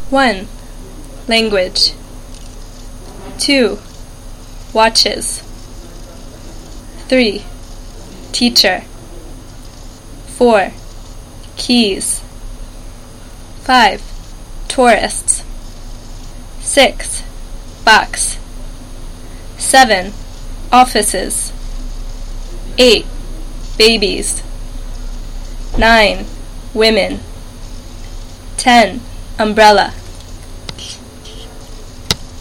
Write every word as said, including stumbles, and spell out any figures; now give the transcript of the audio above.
one. Language. two. Watches. three. Teacher. four. Keys. five. Tourists. six. Box. seven. Offices. eight. Babies. nine. Women. ten. Umbrella.